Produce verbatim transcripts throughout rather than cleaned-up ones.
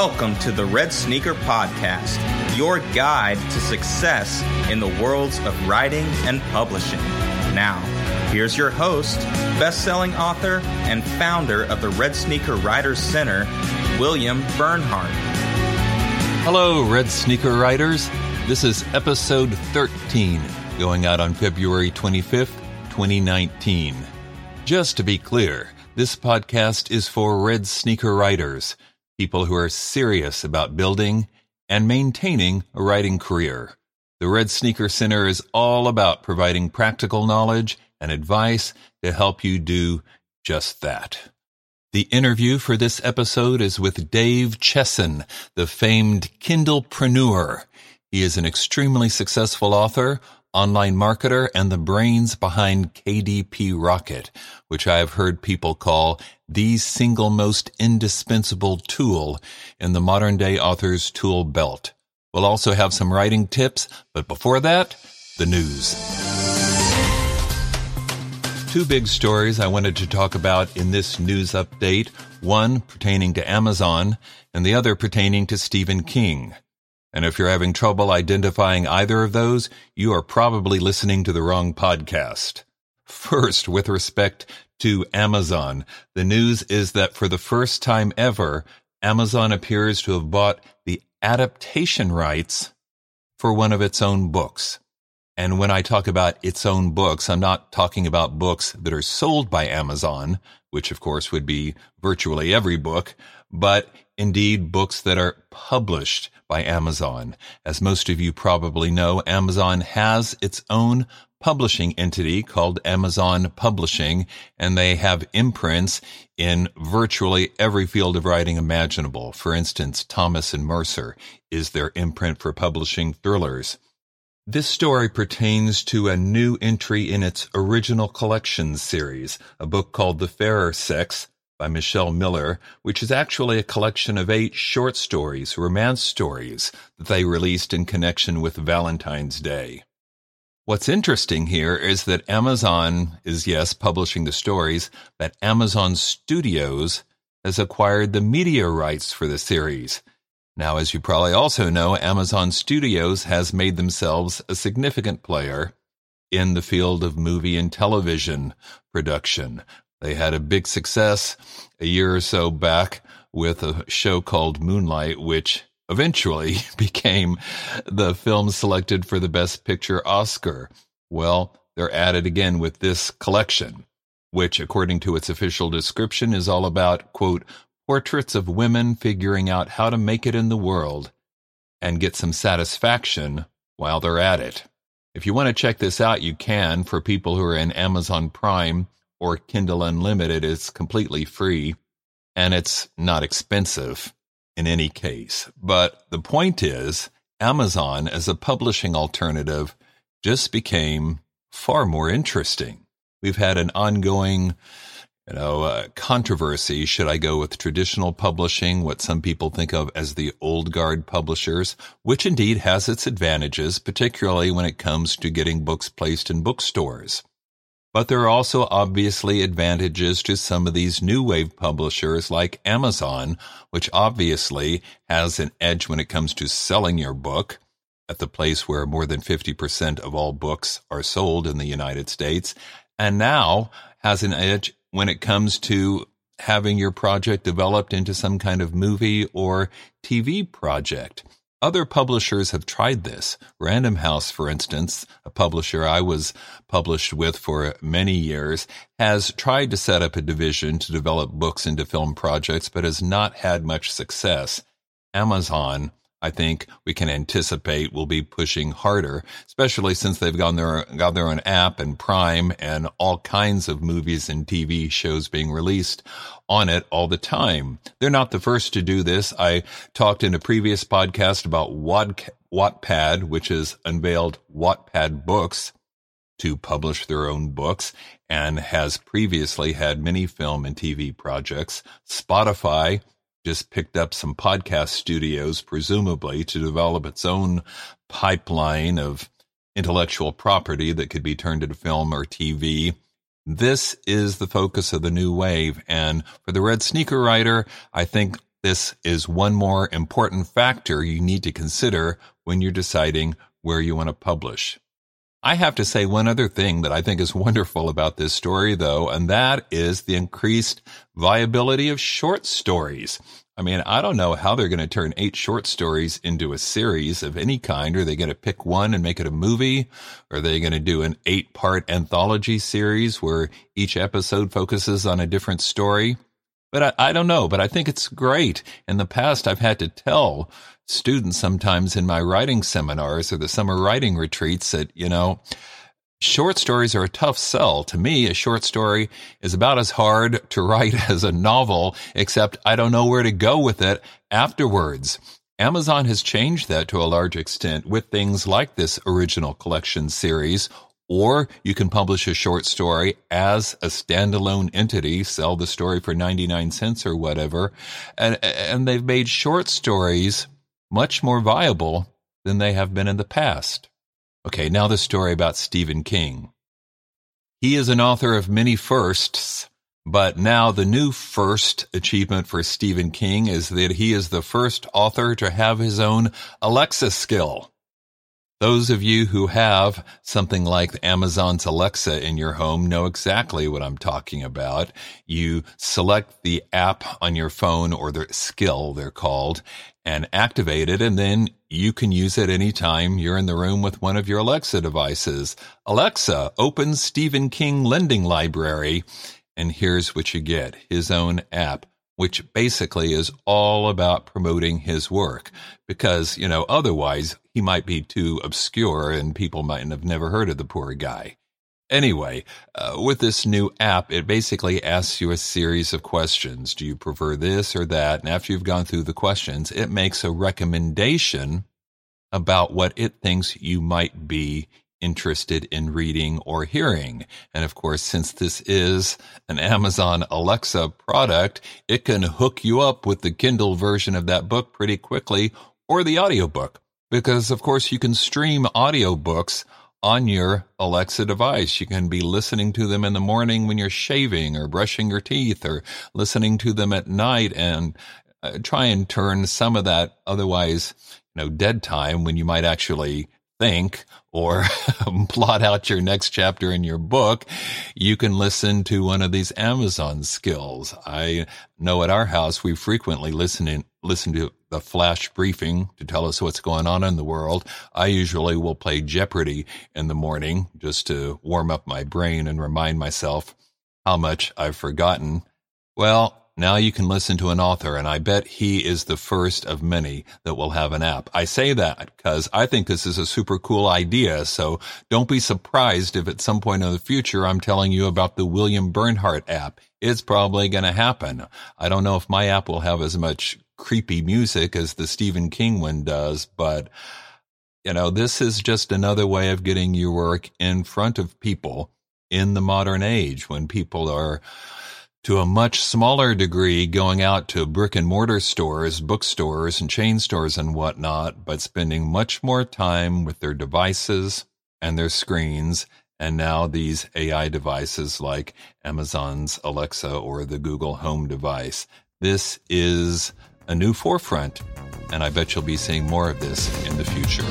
Welcome to the Red Sneaker Podcast, your guide to success in the worlds of writing and publishing. Now, here's your host, best-selling author, and founder of the Red Sneaker Writers Center, William Bernhardt. Hello, Red Sneaker Writers. This is episode thirteen, going out on February twenty-fifth, twenty nineteen. Just to be clear, this podcast is for Red Sneaker Writers, people who are serious about building and maintaining a writing career. The Red Sneaker Center is all about providing practical knowledge and advice to help you do just that. The interview for this episode is with Dave Chesson, the famed Kindlepreneur. He is an extremely successful author, online marketer, and the brains behind K D P Rocket, which I have heard people call the single most indispensable tool in the modern-day author's tool belt. We'll also have some writing tips, but before that, the news. Two big stories I wanted to talk about in this news update, one pertaining to Amazon and the other pertaining to Stephen King. And if you're having trouble identifying either of those, you are probably listening to the wrong podcast. First, with respect to Amazon, the news is that for the first time ever, Amazon appears to have bought the adaptation rights for one of its own books. And when I talk about its own books, I'm not talking about books that are sold by Amazon, which of course would be virtually every book, but indeed books that are published by Amazon. As most of you probably know, Amazon has its own publishing entity called Amazon Publishing, and they have imprints in virtually every field of writing imaginable. For instance, Thomas and Mercer is their imprint for publishing thrillers. This story pertains to a new entry in its original collections series, a book called The Fairer Sex by Michelle Miller, which is actually a collection of eight short stories, romance stories, that they released in connection with Valentine's Day. What's interesting here is that Amazon is, yes, publishing the stories, but Amazon Studios has acquired the media rights for the series. Now, as you probably also know, Amazon Studios has made themselves a significant player in the field of movie and television production. They had a big success a year or so back with a show called Moonlight, which eventually became the film selected for the Best Picture Oscar. Well, they're at it again with this collection, which, according to its official description, is all about, quote, portraits of women figuring out how to make it in the world and get some satisfaction while they're at it. If you want to check this out, you can. For people who are in Amazon Prime or Kindle Unlimited, it's completely free, and it's not expensive in any case. But the point is, Amazon as a publishing alternative just became far more interesting. We've had an ongoing You know, uh, controversy. Should I go with traditional publishing, what some people think of as the old guard publishers, which indeed has its advantages, particularly when it comes to getting books placed in bookstores. But there are also obviously advantages to some of these new wave publishers like Amazon, which obviously has an edge when it comes to selling your book at the place where more than fifty percent of all books are sold in the United States, and now has an edge when it comes to having your project developed into some kind of movie or T V project. Other publishers have tried this. Random House, for instance, a publisher I was published with for many years, has tried to set up a division to develop books into film projects, but has not had much success. Amazon, I think we can anticipate, will be pushing harder, especially since they've got their, got their own app and Prime and all kinds of movies and T V shows being released on it all the time. They're not the first to do this. I talked in a previous podcast about Watt, Wattpad, which has unveiled Wattpad Books to publish their own books and has previously had many film and T V projects. Spotify just picked up some podcast studios, presumably, to develop its own pipeline of intellectual property that could be turned into film or T V. This is the focus of the new wave, and for the Red Sneaker Writer, I think This is one more important factor you need to consider when you're deciding where you want to publish. I have to say one other thing that I think is wonderful about this story, though, and that is the increased viability of short stories. I mean, I don't know how they're going to turn eight short stories into a series of any kind. Are they going to pick one and make it a movie? Are they going to do an eight-part anthology series where each episode focuses on a different story? But I, I don't know, but I think it's great. In the past, I've had to tell students sometimes in my writing seminars or the summer writing retreats that, you know, short stories are a tough sell. To me, a short story is about as hard to write as a novel, except I don't know where to go with it afterwards. Amazon has changed that to a large extent with things like this original collection series. Or you can publish a short story as a standalone entity, sell the story for ninety-nine cents or whatever. And, and they've made short stories much more viable than they have been in the past. Okay, now the story about Stephen King. He is an author of many firsts, but now the new first achievement for Stephen King is that he is the first author to have his own Alexa skill. Those of you who have something like Amazon's Alexa in your home know exactly what I'm talking about. You select the app on your phone, or the skill they're called, and activate it, and then you can use it anytime you're in the room with one of your Alexa devices. Alexa, open Stephen King Lending Library, and here's what you get, his own app, which basically is all about promoting his work because, you know, otherwise he might be too obscure and people might have never heard of the poor guy. Anyway, uh, with this new app, it basically asks you a series of questions. Do you prefer this or that? And after you've gone through the questions, it makes a recommendation about what it thinks you might be interested in reading or hearing. And of course, since this is an Amazon Alexa product, it can hook you up with the Kindle version of that book pretty quickly, or the audiobook, because of course you can stream audiobooks on your Alexa device. You can be listening to them in the morning when you're shaving or brushing your teeth, or listening to them at night, and uh, try and turn some of that otherwise, you know, dead time when you might actually think or plot out your next chapter in your book. You can listen to one of these Amazon skills. I know at our house we frequently listen in, listen to the flash briefing to tell us what's going on in the world. I usually will play Jeopardy in the morning just to warm up my brain and remind myself how much I've forgotten. Well, now you can listen to an author, and I bet he is the first of many that will have an app. I say that because I think this is a super cool idea, so don't be surprised if at some point in the future I'm telling you about the William Bernhardt app. It's probably going to happen. I don't know if my app will have as much creepy music as the Stephen King one does, but, you know, this is just another way of getting your work in front of people in the modern age when people are, to a much smaller degree, going out to brick and mortar stores, bookstores, and chain stores and whatnot, but spending much more time with their devices and their screens, and now these A I devices like Amazon's Alexa or the Google Home device. This is a new forefront, and I bet you'll be seeing more of this in the future.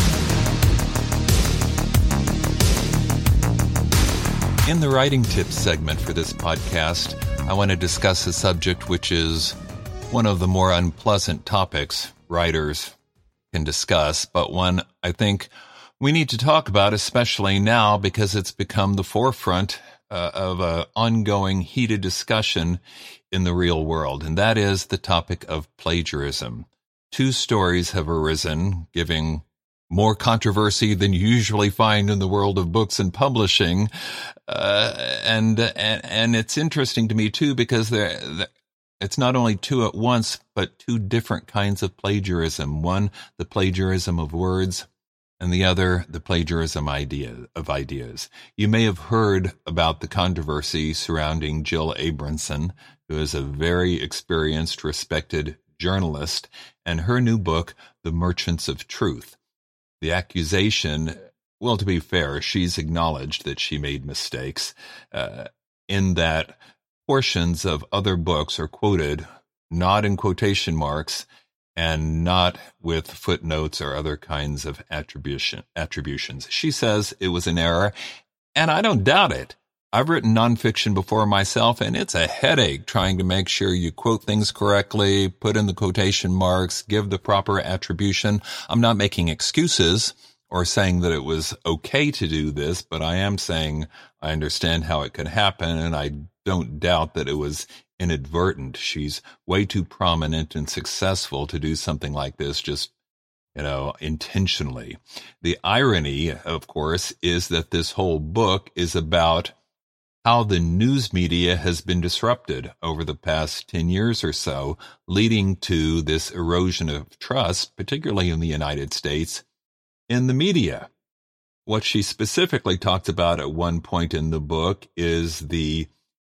In the writing tips segment for this podcast, I want to discuss a subject which is one of the more unpleasant topics writers can discuss, but one I think we need to talk about, especially now because it's become the forefront uh, of an ongoing heated discussion in the real world, and that is the topic of plagiarism. Two stories have arisen, giving more controversy than you usually find in the world of books and publishing. Uh, and, and, and it's interesting to me too, because there, it's not only two at once, but two different kinds of plagiarism. One, the plagiarism of words, and the other, the plagiarism idea of ideas. You may have heard about the controversy surrounding Jill Abramson, who is a very experienced, respected journalist, and her new book, The Merchants of Truth. The accusation, well, to be fair, she's acknowledged that she made mistakes uh, in that portions of other books are quoted not in quotation marks, and not with footnotes or other kinds of attribution attributions. She says it was an error, and I don't doubt it. I've written nonfiction before myself, and it's a headache trying to make sure you quote things correctly, put in the quotation marks, give the proper attribution. I'm not making excuses or saying that it was okay to do this, but I am saying I understand how it could happen, and I don't doubt that it was inadvertent. She's way too prominent and successful to do something like this just, you know, intentionally. The irony, of course, is that this whole book is about how the news media has been disrupted over the past ten years or so, leading to this erosion of trust, particularly in the United States, in the media. What she specifically talked about at one point in the book is the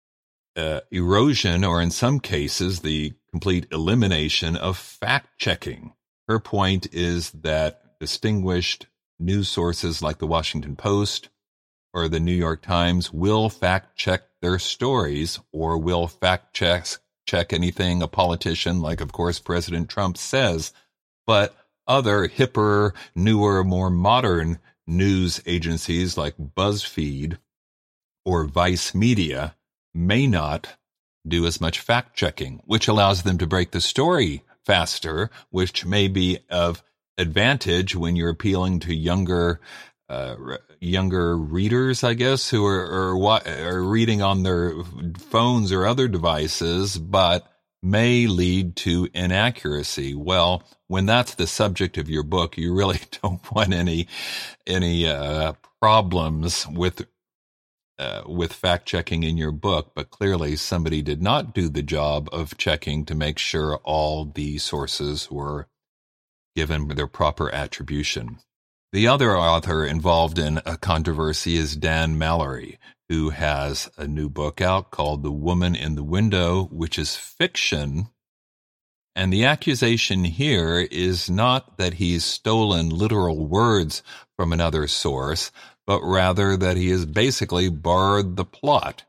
uh, erosion, or in some cases, the complete elimination of fact-checking. Her point is that distinguished news sources like the Washington Post or the New York Times will fact-check their stories, or will fact-check check anything a politician, like, of course, President Trump says. But other hipper, newer, more modern news agencies like BuzzFeed or Vice Media may not do as much fact-checking, which allows them to break the story faster, which may be of advantage when you're appealing to younger uh, younger readers, I guess, who are, are, are reading on their phones or other devices, but may lead to inaccuracy. Well, when that's the subject of your book, you really don't want any any uh, problems with uh, with fact checking in your book. But clearly, somebody did not do the job of checking to make sure all the sources were given their proper attribution. The other author involved in a controversy is Dan Mallory, who has a new book out called The Woman in the Window, which is fiction. And the accusation here is not that he's stolen literal words from another source, but rather that he has basically borrowed the plot.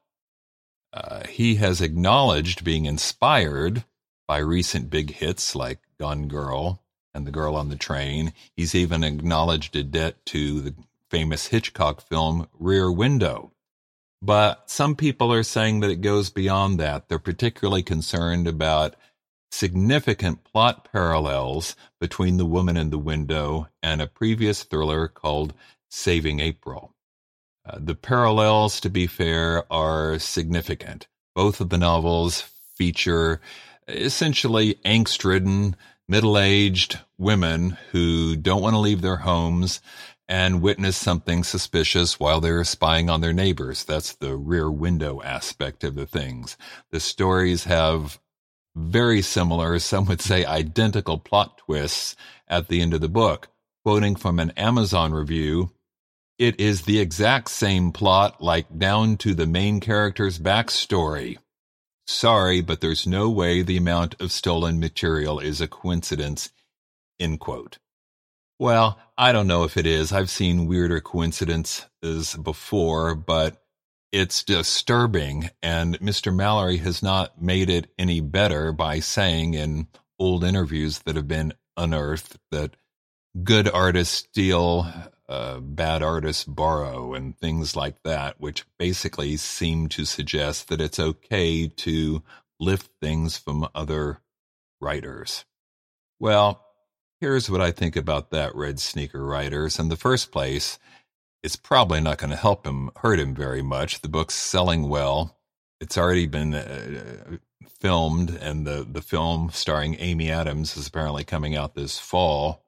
Uh, he has acknowledged being inspired by recent big hits like Gone Girl and The Girl on the Train. He's even acknowledged a debt to the famous Hitchcock film Rear Window. But some people are saying that it goes beyond that. They're particularly concerned about significant plot parallels between The Woman in the Window and a previous thriller called Saving April. Uh, the parallels, to be fair, are significant. Both of the novels feature essentially angst-ridden, middle-aged women who don't want to leave their homes and witness something suspicious while they're spying on their neighbors. That's the rear window aspect of the things. The stories have very similar, some would say identical plot twists at the end of the book. Quoting from an Amazon review, "It is the exact same plot, like down to the main character's backstory. Sorry, but there's no way the amount of stolen material is a coincidence," end quote. Well, I don't know if it is. I've seen weirder coincidences before, but it's disturbing, and Mister Mallory has not made it any better by saying in old interviews that have been unearthed that good artists steal, uh, bad artists borrow, and things like that, which basically seem to suggest that it's okay to lift things from other writers. Well, here's what I think about that, Red Sneaker Writers. In the first place, it's probably not going to help him, hurt him very much. The book's selling well. It's already been uh, filmed, and the, the film starring Amy Adams is apparently coming out this fall.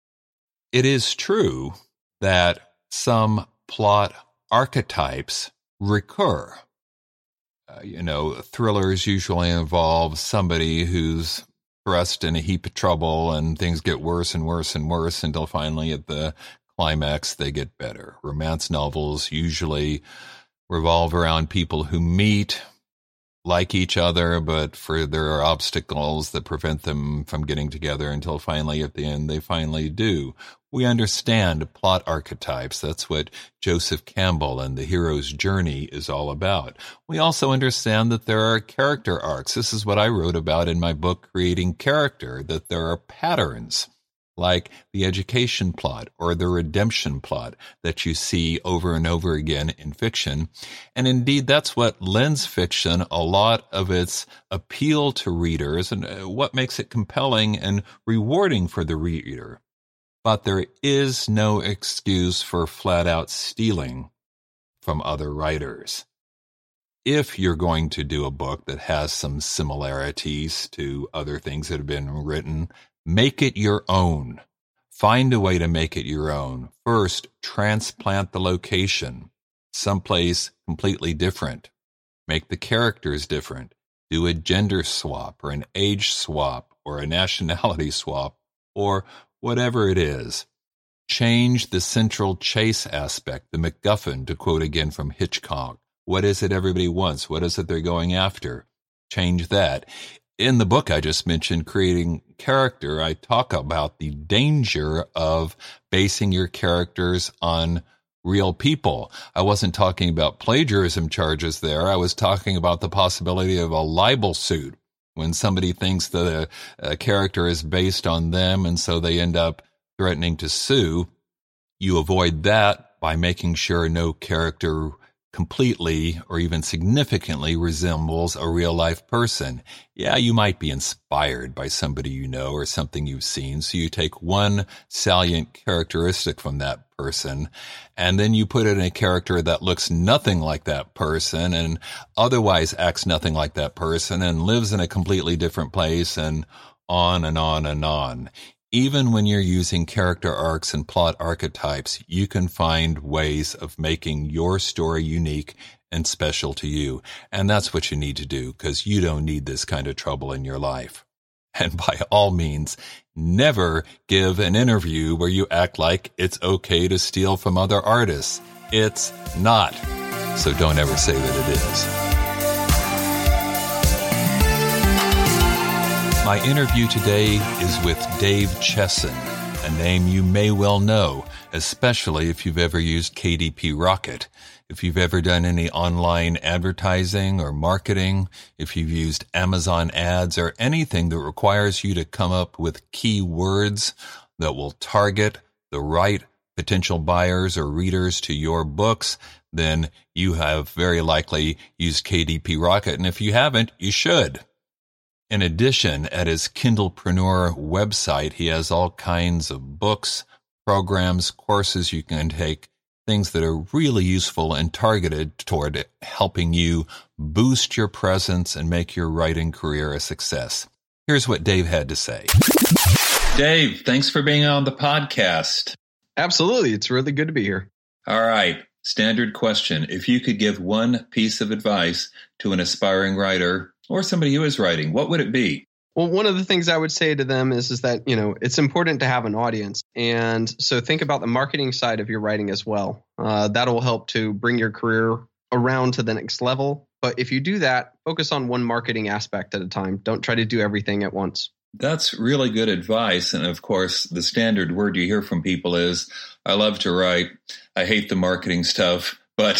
It is true that some plot archetypes recur. Uh, you know, thrillers usually involve somebody who's thrust in a heap of trouble and things get worse and worse and worse until finally at the climax they get better. Romance novels usually revolve around people who meet, like each other, but for there are obstacles that prevent them from getting together until finally at the end they finally do. We understand plot archetypes. That's what Joseph Campbell and The Hero's Journey is all about. We also understand that there are character arcs. This is what I wrote about in my book, Creating Character, that there are patterns like the education plot or the redemption plot that you see over and over again in fiction. And indeed, that's what lends fiction a lot of its appeal to readers and what makes it compelling and rewarding for the reader. But there is no excuse for flat-out stealing from other writers. If you're going to do a book that has some similarities to other things that have been written, make it your own. Find a way to make it your own. First, transplant the location someplace completely different. Make the characters different. Do a gender swap or an age swap or a nationality swap or whatever it is. Change the central chase aspect, the MacGuffin, to quote again from Hitchcock. What is it everybody wants? What is it they're going after? Change that. In the book I just mentioned, Creating Character, I talk about the danger of basing your characters on real people. I wasn't talking about plagiarism charges there. I was talking about the possibility of a libel suit when somebody thinks that a, a character is based on them and so they end up threatening to sue. You avoid that by making sure no character completely or even significantly resembles a real-life person. Yeah, you might be inspired by somebody you know or something you've seen, so you take one salient characteristic from that person, and then you put it in a character that looks nothing like that person and otherwise acts nothing like that person and lives in a completely different place, and on and on and on. Even when you're using character arcs and plot archetypes, you can find ways of making your story unique and special to you. And that's what you need to do, because you don't need this kind of trouble in your life. And by all means, never give an interview where you act like it's okay to steal from other artists. It's not. So don't ever say that it is. My interview today is with Dave Chesson, a name you may well know, especially if you've ever used K D P Rocket, if you've ever done any online advertising or marketing, if you've used Amazon ads or anything that requires you to come up with keywords that will target the right potential buyers or readers to your books, then you have very likely used K D P Rocket. And if you haven't, you should. In addition, at his Kindlepreneur website, he has all kinds of books, programs, courses you can take, things that are really useful and targeted toward helping you boost your presence and make your writing career a success. Here's what Dave had to say. Dave, thanks for being on the podcast. Absolutely. It's really good to be here. All right. Standard question. If you could give one piece of advice to an aspiring writer or somebody who is writing, what would it be? Well, one of the things I would say to them is, is that, you know, it's important to have an audience. And so think about the marketing side of your writing as well. Uh, that'll help to bring your career around to the next level. But if you do that, focus on one marketing aspect at a time. Don't try to do everything at once. That's really good advice. And of course, the standard word you hear from people is, I love to write. I hate the marketing stuff. But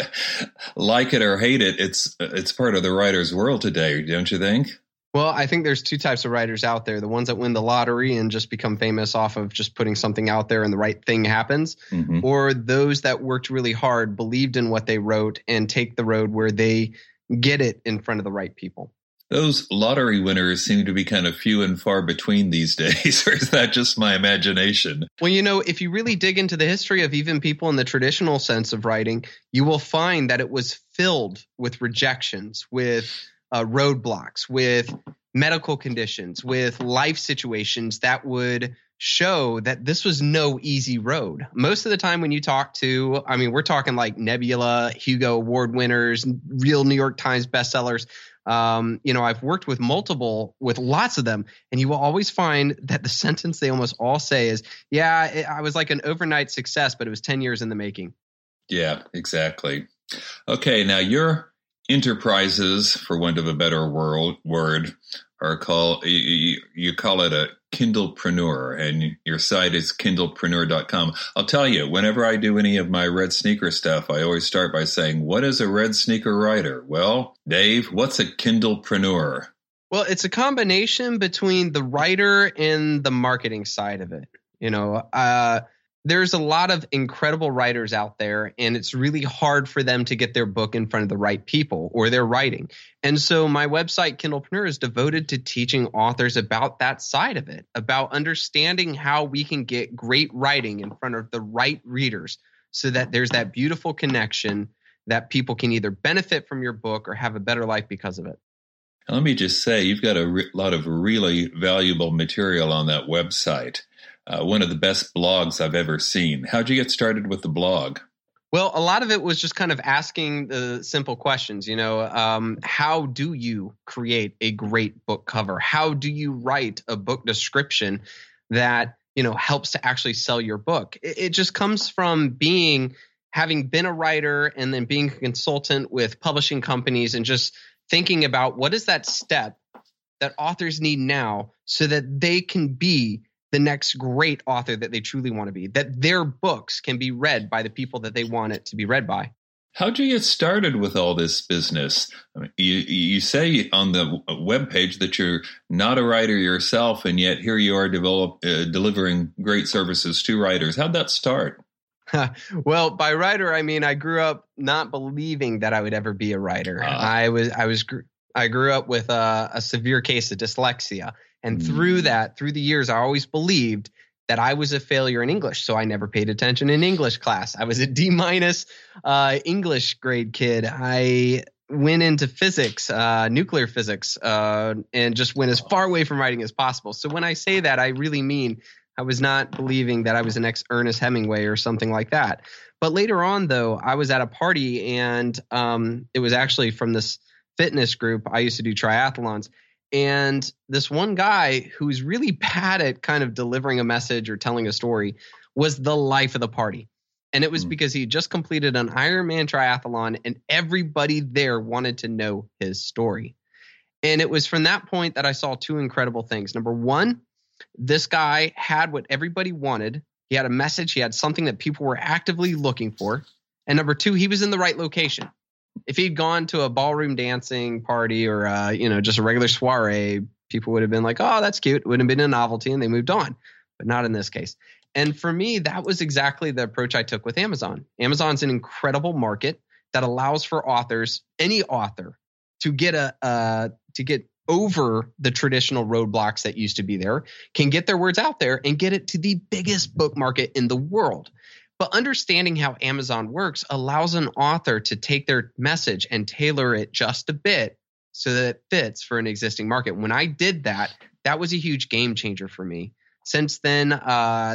like it or hate it, it's it's part of the writer's world today, don't you think? Well, I think there's two types of writers out there. The ones that win the lottery and just become famous off of just putting something out there and the right thing happens. Mm-hmm. Or those that worked really hard, believed in what they wrote, and take the road where they get it in front of the right people. Those lottery winners seem to be kind of few and far between these days, or is that just my imagination? Well, you know, if you really dig into the history of even people in the traditional sense of writing, you will find that it was filled with rejections, with uh, roadblocks, with medical conditions, with life situations that would show that this was no easy road. Most of the time when you talk to, I mean, we're talking like Nebula, Hugo Award winners, real New York Times bestsellers. Um, you know, I've worked with multiple, with lots of them, and you will always find that the sentence they almost all say is, yeah, it, I was like an overnight success, but it was ten years in the making. Yeah, exactly. Okay, now your enterprises, for want of a better world, word, are called, you, you call it a Kindlepreneur, and your site is kindlepreneur dot com. I'll tell you, whenever I do any of my red sneaker stuff, I always start by saying, what is a red sneaker writer? Well, Dave, what's a Kindlepreneur? Well, it's a combination between the writer and the marketing side of it. You know, uh, there's a lot of incredible writers out there, and it's really hard for them to get their book in front of the right people or their writing. And so my website, Kindlepreneur, is devoted to teaching authors about that side of it, about understanding how we can get great writing in front of the right readers so that there's that beautiful connection that people can either benefit from your book or have a better life because of it. Let me just say, you've got a re- lot of really valuable material on that website. Uh, one of the best blogs I've ever seen. How'd you get started with the blog? Well, a lot of it was just kind of asking the simple questions, you know, um, how do you create a great book cover? How do you write a book description that, you know, helps to actually sell your book? It, it just comes from being, having been a writer and then being a consultant with publishing companies and just thinking about what is that step that authors need now so that they can be the next great author that they truly want to be, that their books can be read by the people that they want it to be read by. How'd you get started with all this business? I mean, you, you say on the webpage that you're not a writer yourself, and yet here you are develop, uh, delivering great services to writers. How'd that start? Well, by writer, I mean I grew up not believing that I would ever be a writer. Uh, I was, I was, I grew up with a, a severe case of dyslexia. And through that, through the years, I always believed that I was a failure in English. So I never paid attention in English class. I was a D minus uh, English grade kid. I went into physics, uh, nuclear physics, uh, and just went as far away from writing as possible. So when I say that, I really mean I was not believing that I was the next Ernest Hemingway or something like that. But later on, though, I was at a party, and um, it was actually from this fitness group. I used to do triathlons. And this one guy who's really bad at kind of delivering a message or telling a story was the life of the party. And it was mm. because he just completed an Ironman triathlon and everybody there wanted to know his story. And it was from that point that I saw two incredible things. Number one, this guy had what everybody wanted. He had a message. He had something that people were actively looking for. And number two, he was in the right location. If he'd gone to a ballroom dancing party or, uh, you know, just a regular soiree, people would have been like, oh, that's cute. It would have been a novelty, and they moved on. But not in this case. And for me, that was exactly the approach I took with Amazon. Amazon's an incredible market that allows for authors, any author, to get a uh, to get over the traditional roadblocks that used to be there, can get their words out there and get it to the biggest book market in the world. But understanding how Amazon works allows an author to take their message and tailor it just a bit so that it fits for an existing market. When I did that, that was a huge game changer for me. Since then, uh,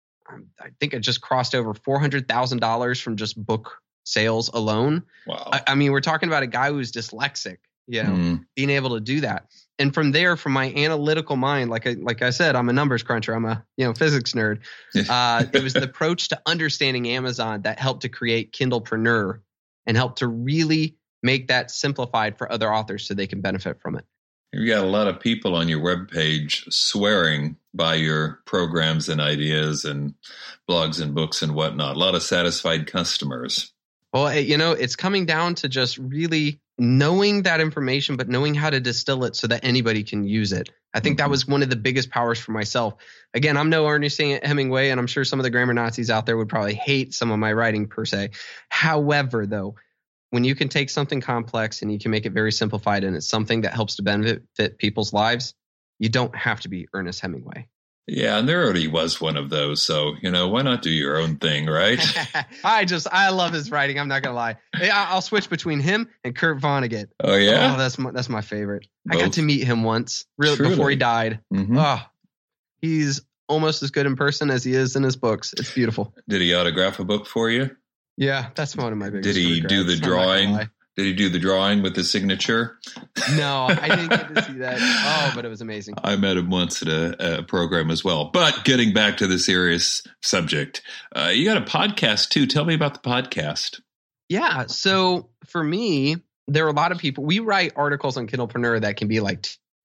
I think I just crossed over four hundred thousand dollars from just book sales alone. Wow. I, I mean, we're talking about a guy who's dyslexic, you know, mm. being able to do that. And from there, from my analytical mind, like I, like I said, I'm a numbers cruncher. I'm a you know physics nerd. Uh, it was the approach to understanding Amazon that helped to create Kindlepreneur and helped to really make that simplified for other authors so they can benefit from it. You've got a lot of people on your webpage swearing by your programs and ideas and blogs and books and whatnot. A lot of satisfied customers. Well, you know, it's coming down to just really knowing that information, but knowing how to distill it so that anybody can use it. I think mm-hmm. that was one of the biggest powers for myself. Again, I'm no Ernest Hemingway, and I'm sure some of the grammar Nazis out there would probably hate some of my writing per se. However, though, when you can take something complex and you can make it very simplified and it's something that helps to benefit people's lives, you don't have to be Ernest Hemingway. Yeah, and there already was one of those. So, you know, why not do your own thing, right? I just, I love his writing. I'm not going to lie. I'll switch between him and Kurt Vonnegut. Oh, yeah? Oh, that's my, that's my favorite. Both. I got to meet him once, really, Truly. before he died. Mm-hmm. Oh, he's almost as good in person as he is in his books. It's beautiful. Did he autograph a book for you? Yeah, that's one of my biggest Did he regrets. do the drawing? Did he do the drawing with the signature? No, I didn't get to see that. Oh, but it was amazing. I met him once at a, a program as well. But getting back to the serious subject, uh, you got a podcast too. Tell me about the podcast. Yeah. So for me, there are a lot of people. We write articles on Kindlepreneur that can be like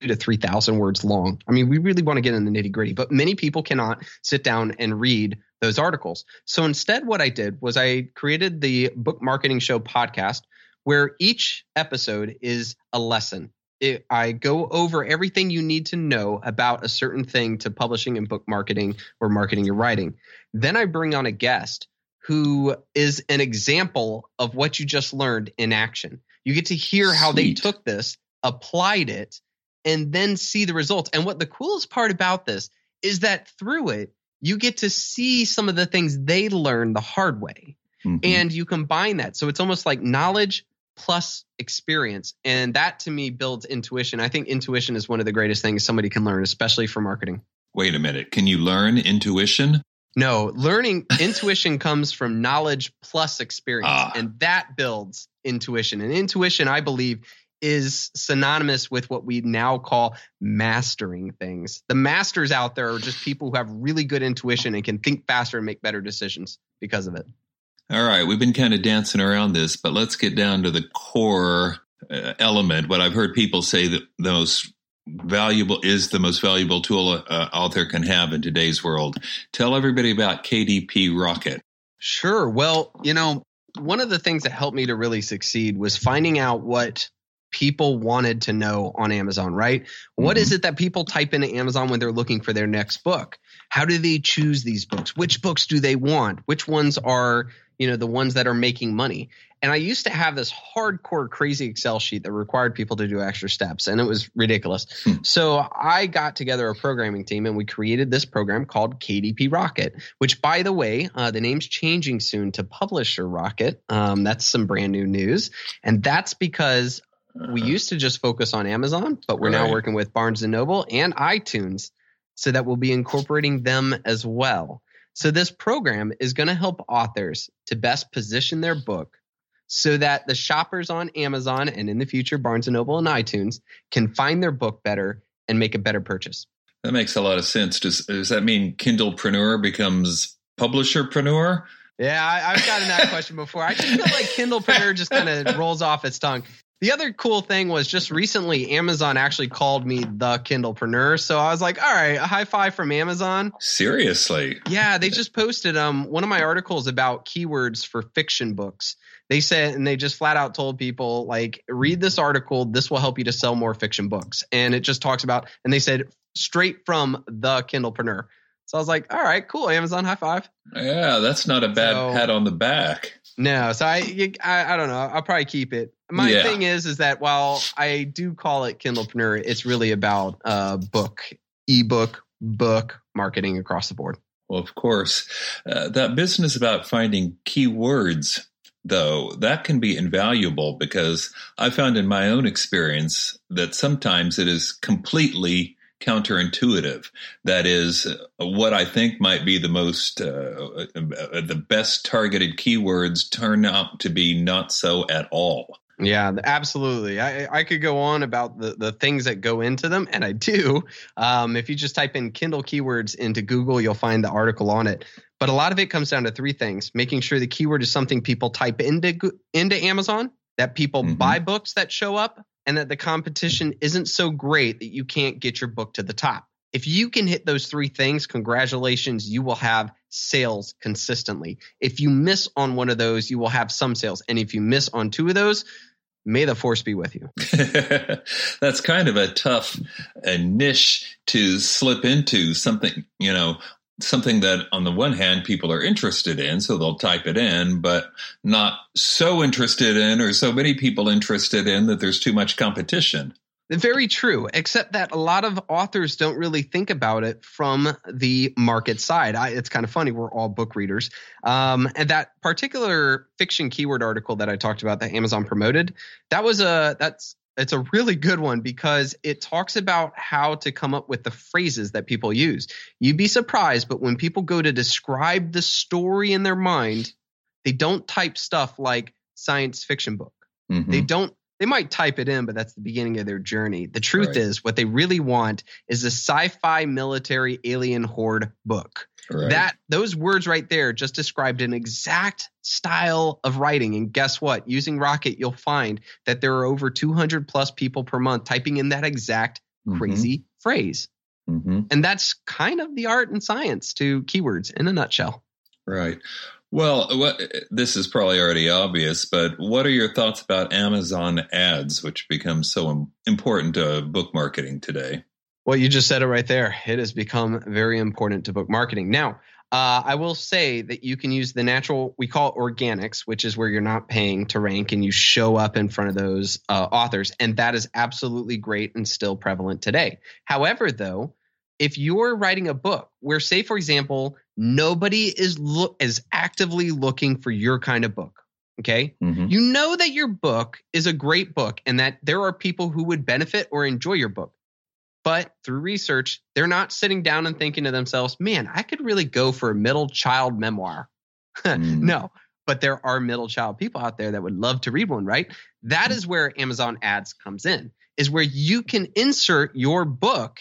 to three thousand words long. I mean, we really want to get in the nitty gritty, but many people cannot sit down and read those articles. So instead, what I did was I created the Book Marketing Show podcast, where each episode is a lesson. It, I go over everything you need to know about a certain thing to publishing and book marketing or marketing your writing. Then I bring on a guest who is an example of what you just learned in action. You get to hear how Sweet. they took this, applied it, and then see the results. And what the coolest part about this is that through it, you get to see some of the things they learned the hard way. Mm-hmm. And you combine that. So it's almost like knowledge plus experience. And that to me builds intuition. I think intuition is one of the greatest things somebody can learn, especially for marketing. Wait a minute. Can you learn intuition? No, learning intuition comes from knowledge plus experience. Ah. And that builds intuition. And intuition, I believe, is synonymous with what we now call mastering things. The masters out there are just people who have really good intuition and can think faster and make better decisions because of it. All right, we've been kind of dancing around this, but let's get down to the core uh, element. What I've heard people say that the most valuable is the most valuable tool an uh, author can have in today's world. Tell everybody about K D P Rocket. Sure. Well, you know, one of the things that helped me to really succeed was finding out what people wanted to know on Amazon, right? Mm-hmm. What is it that people type into Amazon when they're looking for their next book? How do they choose these books? Which books do they want? Which ones are, you know, the ones that are making money? And I used to have this hardcore crazy Excel sheet that required people to do extra steps, and it was ridiculous. Hmm. So I got together a programming team, and we created this program called K D P Rocket, which, by the way, uh, the name's changing soon to Publisher Rocket. Um, that's some brand new news. And that's because we used to just focus on Amazon, but we're right. now working with Barnes and Noble and iTunes, so that we'll be incorporating them as well. So this program is going to help authors to best position their book so that the shoppers on Amazon and in the future Barnes and Noble and iTunes can find their book better and make a better purchase. That makes a lot of sense. Does, does that mean Kindlepreneur becomes Publisherpreneur? Yeah, I, I've gotten that question before. I just feel like Kindlepreneur just kind of rolls off its tongue. The other cool thing was just recently Amazon actually called me the Kindlepreneur. So I was like, all right, a high five from Amazon. Seriously? Yeah, they just posted um one of my articles about keywords for fiction books. They said, and they just flat out told people, like, read this article. This will help you to sell more fiction books. And it just talks about, and they said straight from the Kindlepreneur. So I was like, all right, cool. Amazon, high five. Yeah, that's not a bad so, pat on the back. No, so I, I, I don't know. I'll probably keep it. My yeah. thing is, is that while I do call it Kindlepreneur, it's really about uh, book, ebook, book marketing across the board. Well, of course, uh, that business about finding keywords, though, that can be invaluable because I found in my own experience that sometimes it is completely counterintuitive. That is, uh, what I think might be the most, uh, uh, the best targeted keywords turn out to be not so at all. Yeah, absolutely. I, I could go on about the, the things that go into them, and I do. Um, if you just type in Kindle keywords into Google, you'll find the article on it. But a lot of it comes down to three things: making sure the keyword is something people type into into Amazon, that people mm-hmm. buy books that show up, and that the competition isn't so great that you can't get your book to the top. If you can hit those three things, congratulations, you will have sales consistently. If you miss on one of those, you will have some sales. And if you miss on two of those, may the force be with you. That's kind of a tough a niche to slip into, something, you know, something that on the one hand people are interested in, so they'll type it in, but not so interested in, or so many people interested in, that there's too much competition. Very true, except that a lot of authors don't really think about it from the market side. I, it's kind of funny. We're all book readers. Um, and that particular fiction keyword article that I talked about that Amazon promoted, that was a that's it's a really good one because it talks about how to come up with the phrases that people use. You'd be surprised, but when people go to describe the story in their mind, they don't type stuff like science fiction book. Mm-hmm. They don't. They might type it in, but that's the beginning of their journey. The truth right. is what they really want is a sci-fi military alien horde book. Right. That those words right there just described an exact style of writing. And guess what? Using Rocket, you'll find that there are over two hundred plus people per month typing in that exact crazy mm-hmm. phrase. Mm-hmm. And that's kind of the art and science to keywords in a nutshell. Right. Well, what, this is probably already obvious, but what are your thoughts about Amazon ads, which become so important to book marketing today? Well, you just said it right there. It has become very important to book marketing. Now, uh, I will say that you can use the natural, we call it organics, which is where you're not paying to rank and you show up in front of those uh, authors. And that is absolutely great and still prevalent today. However, though, if you're writing a book where, say, for example, nobody is look is actively looking for your kind of book, okay? Mm-hmm. You know that your book is a great book and that there are people who would benefit or enjoy your book. But through research, they're not sitting down and thinking to themselves, man, I could really go for a middle child memoir. mm. No, but there are middle child people out there that would love to read one, right? That is where Amazon ads comes in, is where you can insert your book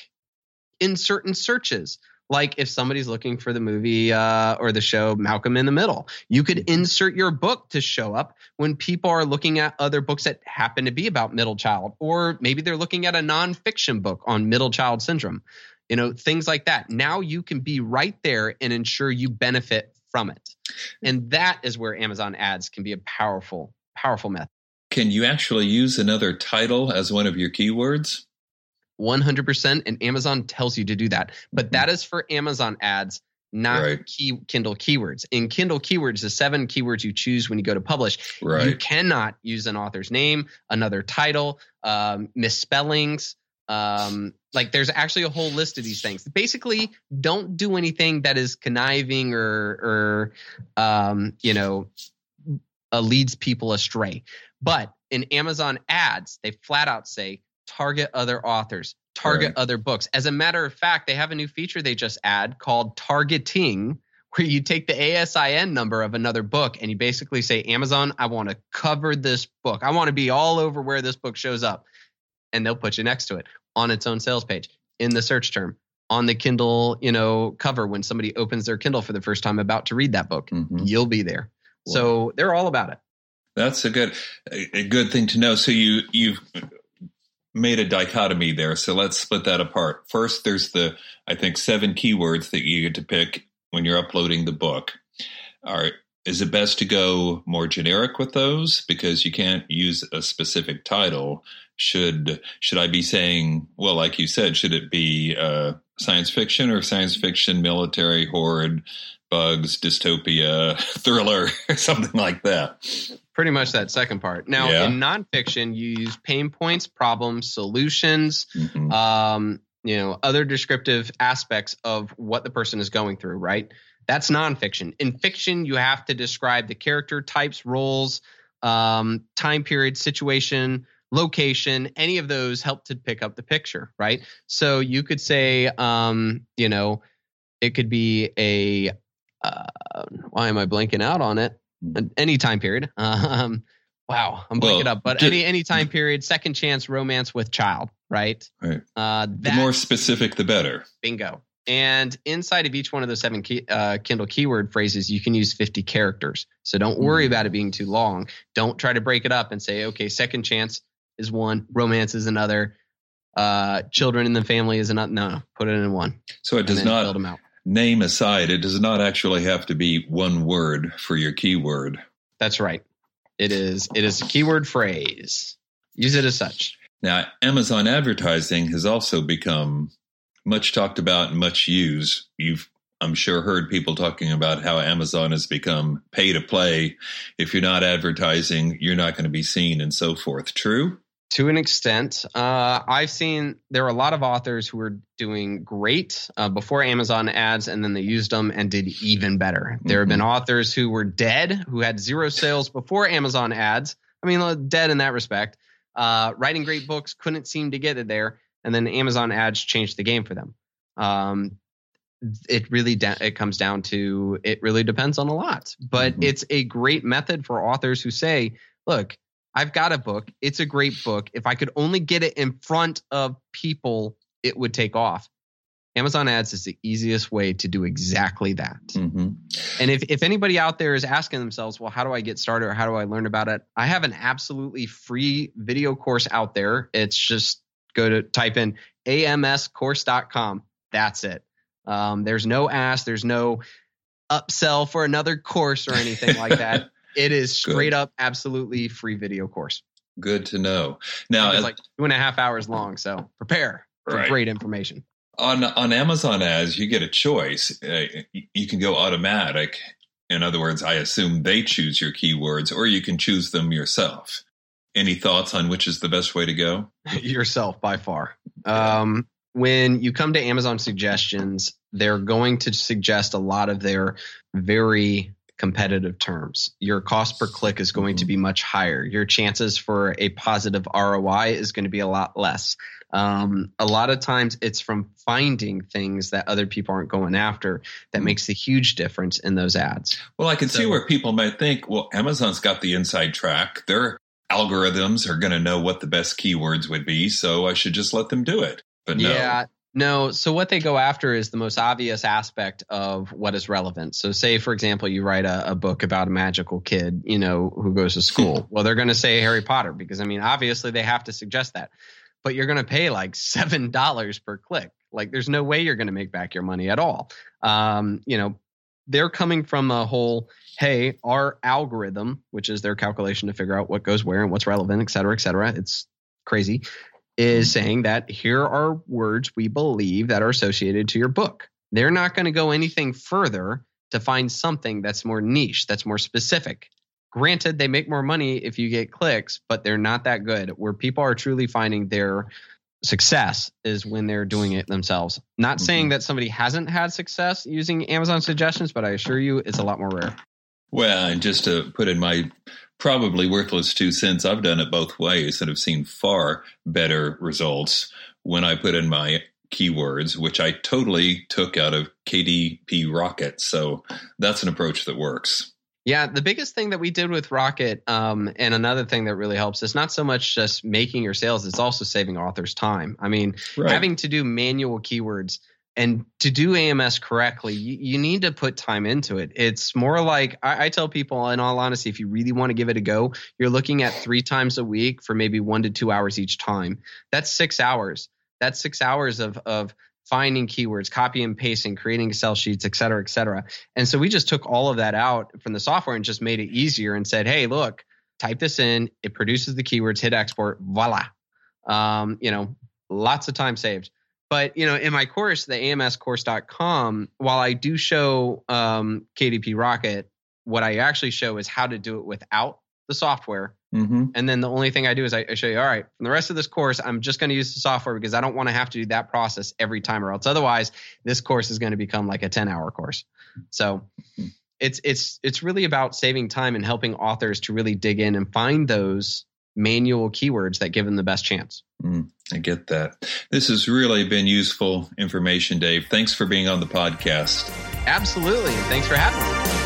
in certain searches. Like if somebody's looking for the movie uh, or the show Malcolm in the Middle, you could insert your book to show up when people are looking at other books that happen to be about middle child, or maybe they're looking at a nonfiction book on middle child syndrome, you know, things like that. Now you can be right there and ensure you benefit from it. And that is where Amazon ads can be a powerful, powerful method. Can you actually use another title as one of your keywords? one hundred percent, and Amazon tells you to do that. But that is for Amazon ads, not right. key, Kindle keywords. In Kindle keywords, the seven keywords you choose when you go to publish, right. you cannot use an author's name, another title, um, misspellings. Um, like there's actually a whole list of these things. Basically, don't do anything that is conniving or, or um, you know, uh, leads people astray. But in Amazon ads, they flat out say, target other authors, target right. other books. As a matter of fact, they have a new feature they just add called targeting, where you take the A S I N number of another book and you basically say, Amazon, I want to cover this book. I want to be all over where this book shows up. And they'll put you next to it on its own sales page, in the search term, on the Kindle, you know, cover when somebody opens their Kindle for the first time about to read that book. Mm-hmm. You'll be there. Wow. So they're all about it. That's a good, a, a good thing to know. So you, you've made a dichotomy there. So let's split that apart. First, there's the, I think, seven keywords that you get to pick when you're uploading the book. All right. Is it best to go more generic with those because you can't use a specific title? Should should I be saying, well, like you said, should it be uh, science fiction or science fiction, military, horde, bugs, dystopia, thriller, something like that? Pretty much that second part. Now, yeah. in nonfiction, you use pain points, problems, solutions, mm-hmm. um, you know, other descriptive aspects of what the person is going through, right? That's nonfiction. In fiction, you have to describe the character types, roles, um, time period, situation, location. Any of those help to pick up the picture, right? So you could say, um, you know, it could be a, uh, why am I blanking out on it? Any time period. Um, wow, I'm blanking well, up. But d- any any time period, second chance romance with child, right? Right. Uh, the more specific, the better. Bingo. And inside of each one of those seven key, uh, Kindle keyword phrases, you can use fifty characters. So don't worry mm-hmm. about it being too long. Don't try to break it up and say, okay, second chance is one, romance is another, uh, children in the family is another. No, no, put it in one. So it does not build them out. Name aside, it does not actually have to be one word for your keyword. That's right. It is. It is a keyword phrase. Use it as such. Now, Amazon advertising has also become much talked about and much used. You've, I'm sure, heard people talking about how Amazon has become pay to play. If you're not advertising, you're not going to be seen and so forth. True? To an extent. Uh, I've seen there are a lot of authors who were doing great uh, before Amazon ads, and then they used them and did even better. There mm-hmm. have been authors who were dead, who had zero sales before Amazon ads. I mean, dead in that respect. Uh, writing great books, couldn't seem to get it there. And then Amazon ads changed the game for them. Um, it really da- it comes down to, it really depends on a lot. But mm-hmm. it's a great method for authors who say, look, I've got a book. It's a great book. If I could only get it in front of people, it would take off. Amazon ads is the easiest way to do exactly that. Mm-hmm. And if, if anybody out there is asking themselves, well, how do I get started or how do I learn about it? I have an absolutely free video course out there. It's just go to type in A M S course dot com. That's it. Um, there's no ask. There's no upsell for another course or anything like that. It is straight Good. up, absolutely free video course. Good to know. Now, it's as, like two and a half hours long, so prepare for right. great information. On on Amazon Ads, you get a choice. Uh, you can go automatic. In other words, I assume they choose your keywords, or you can choose them yourself. Any thoughts on which is the best way to go? Yourself, by far. Um, when you come to Amazon suggestions, they're going to suggest a lot of their very competitive terms. Your cost per click is going mm-hmm. to be much higher. Your chances for a positive R O I is going to be a lot less. Um, a lot of times it's from finding things that other people aren't going after that mm-hmm. makes a huge difference in those ads. Well, I can so, see where people might think, well, Amazon's got the inside track. Their algorithms are going to know what the best keywords would be, so I should just let them do it. But no. Yeah. No. So what they go after is the most obvious aspect of what is relevant. So say, for example, you write a, a book about a magical kid, you know, who goes to school. Well, they're going to say Harry Potter because, I mean, obviously they have to suggest that. But you're going to pay like seven dollars per click. Like there's no way you're going to make back your money at all. Um, you know, they're coming from a whole, hey, our algorithm, which is their calculation to figure out what goes where and what's relevant, et cetera, et cetera. It's crazy. Is saying that here are words we believe that are associated to your book. They're not going to go anything further to find something that's more niche, that's more specific. Granted, they make more money if you get clicks, but they're not that good. Where people are truly finding their success is when they're doing it themselves. Not mm-hmm. saying that somebody hasn't had success using Amazon suggestions, but I assure you it's a lot more rare. Well, and just to put in my probably worthless two cents, I've done it both ways and have seen far better results when I put in my keywords, which I totally took out of K D P Rocket. So that's an approach that works. Yeah, the biggest thing that we did with Rocket, um, and another thing that really helps, is not so much just making your sales, it's also saving authors time. I mean, right. having to do manual keywords and to do A M S correctly, you, you need to put time into it. It's more like, I, I tell people, in all honesty, if you really want to give it a go, you're looking at three times a week for maybe one to two hours each time. That's six hours. That's six hours of of finding keywords, copy and pasting, creating Excel sheets, et cetera, et cetera. And so we just took all of that out from the software and just made it easier and said, hey, look, type this in. It produces the keywords, hit export, voila. Um, you know, lots of time saved. But, you know, in my course, the A M S course dot com, while I do show um, K D P Rocket, what I actually show is how to do it without the software. Mm-hmm. And then the only thing I do is I, I show you, all right, from the rest of this course, I'm just going to use the software because I don't want to have to do that process every time, or else otherwise this course is going to become like a ten hour course. So mm-hmm. it's it's it's really about saving time and helping authors to really dig in and find those manual keywords that give them the best chance. Mm, I get that. This has really been useful information, Dave. Thanks for being on the podcast. Absolutely. Thanks for having me.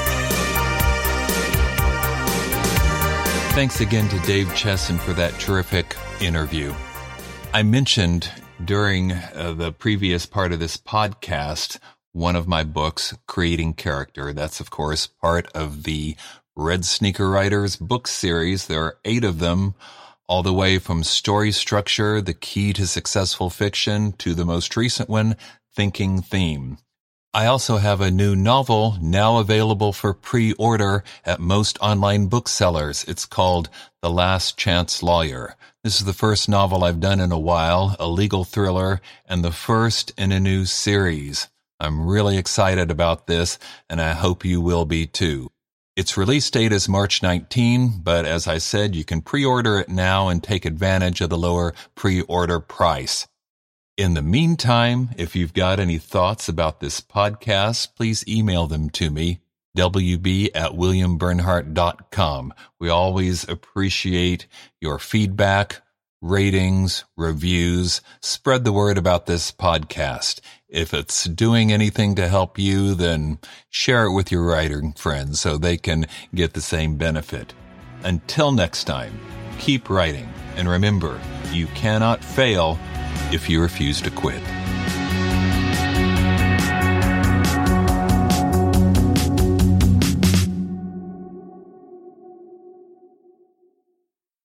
Thanks again to Dave Chesson for that terrific interview. I mentioned during uh, the previous part of this podcast one of my books, Creating Character. That's, of course, part of the Red Sneaker Writers book series. There are eight of them, all the way from story structure, the key to successful fiction, to the most recent one, Thinking Theme. I also have a new novel now available for pre-order at most online booksellers. It's called The Last Chance Lawyer. This is the first novel I've done in a while, a legal thriller, and the first in a new series. I'm really excited about this, and I hope you will be too. Its release date is March nineteenth, but as I said, you can pre-order it now and take advantage of the lower pre-order price. In the meantime, if you've got any thoughts about this podcast, please email them to me, w b at william bernhardt dot com. We always appreciate your feedback, ratings, reviews. Spread the word about this podcast. If it's doing anything to help you, then share it with your writing friends so they can get the same benefit. Until next time, keep writing, and remember, you cannot fail if you refuse to quit.